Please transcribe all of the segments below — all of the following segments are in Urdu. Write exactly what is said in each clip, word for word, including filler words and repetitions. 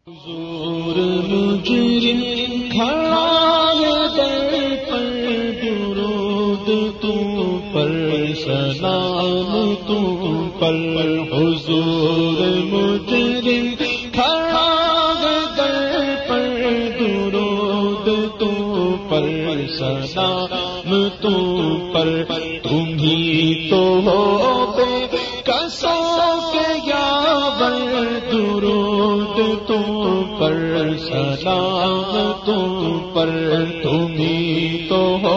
حضور مجرم کھڑا ہے در پر، درود تم پر سلام تم پر۔ حضور مجرم کھڑا ہے در پر، درود تم پر سلام تم پر۔ تم ہی تو ہو بے قصوں کے یاور، درود تم پر سلام تم پر۔ تم ہی تو ہو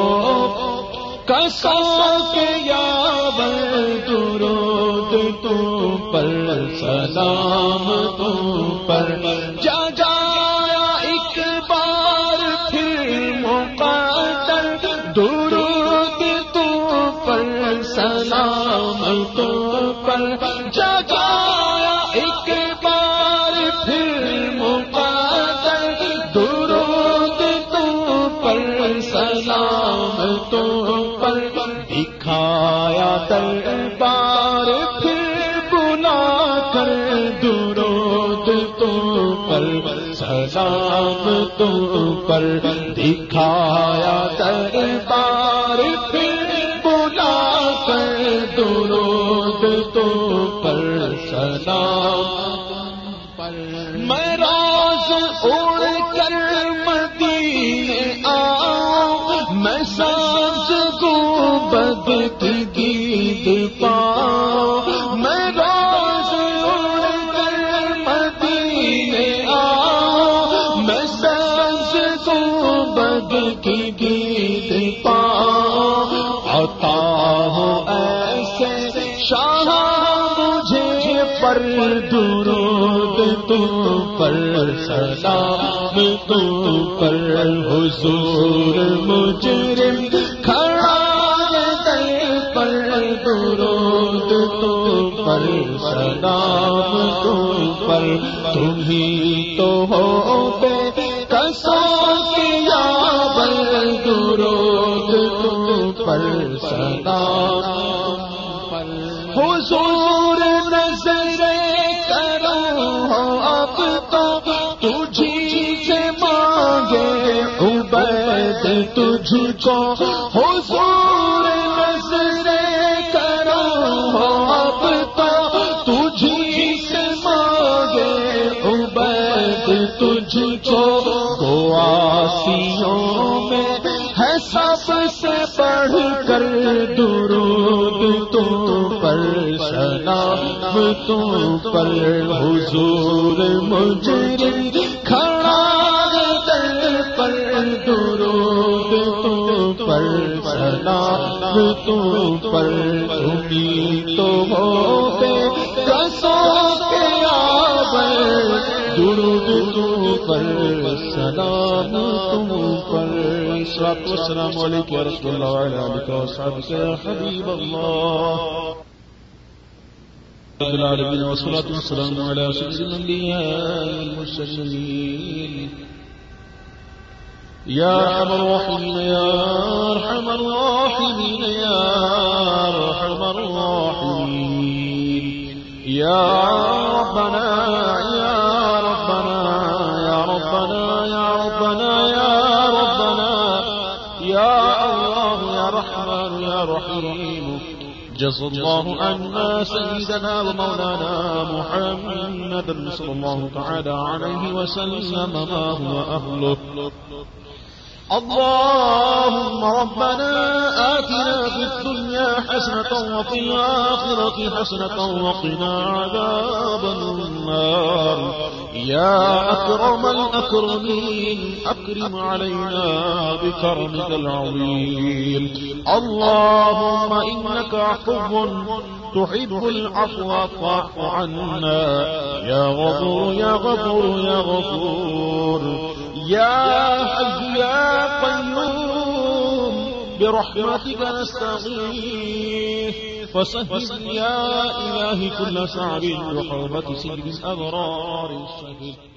قصوں کے یاور، درود تم پر سلام تم پر۔ جا جایا ایک بار پھر مقدر، درود تم پر سلام تم پر۔ جا جایا ایک بار پھر مقدر، درود تم پر سلام تم پر۔ دکھایا دربار پھر بلا کر، درود تم پر سلام تم پر۔ دکھایا دربار پھر بلا کر، درود تم پر سلام پر۔ میں راز اڑ کر مدینے آؤں، میں سانس گنبد کی دید پاؤں۔ میں راز اڑ کر مدینے آؤں، میں سانس گنبد کی دید پاؤں۔ عطا ہو ایسے شاہ مجھے پر، درود تم پر سلام تم پر۔ حضور مجرم کھڑا ہے در پر، درود تم پر سلام تم پر۔ تم ہی تو ہو بے قصوں کے یاور، درود تم پر سلام پر۔ حضور نظر کرو اب تو تجھی سے مانگے عبید تجھ کو۔ حضور نظر کرو اب تو تجھی سے مانگے عبید تجھ کو۔ گواسیوں میں ہے سب سے بڑھ کر، درود تم پر سلام تم پر۔ حضور مجرم کھڑا ہے در پر، درود تم پر سلام تم پر۔ تم ہی تو ہو بے قصوں کے یاور، درود تم پر سلام تم پر۔ السلام علیکم یا رسول اللہ وعلی آلہ وصحبہ یا حبیب اللہ رب العالمین، والصلاة والسلام علی سید الانبیاء والمرسلین۔ یا ارحم الراحمین یا ارحم الراحمین یا ارحم الراحمین۔ یا ربنا یا ربنا یا ربنا یا ربنا یا ربنا یا اللہ یا رحمان یا رحیم۔ جزا اللہ عنا سیدنا ومولانا محمد صلی اللہ تعالی علیہ وسلم ما هو أهله۔ اللهم ربنا آتنا في الدنيا حسنة وفي الآخرة حسنة وقنا عذاب النار۔ يا أكرم الأكرمين أكرم علينا بكرمك العظيم۔ اللهم إنك عفو تحب العفو فاعف عنا، يا غفور يا غفور يا غفور۔ يا حي يا قيوم برحمتك نستغيث، فسهل يا إلهي كل صعب بحرمة سيد الأبرار الشهيد